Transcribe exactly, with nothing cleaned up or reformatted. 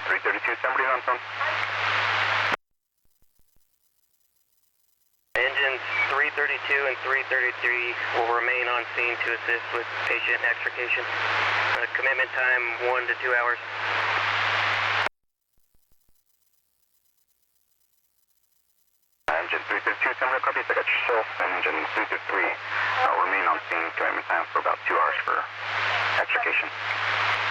three thirty-two, somebody on phone. Engines three thirty-two and three thirty-three will remain on scene to assist with patient extrication. Uh, commitment time one to two hours. Engine three thirty-two, somebody copy, I got yourself, and engine three thirty-three uh, remain on scene, commitment time for about two hours for extrication.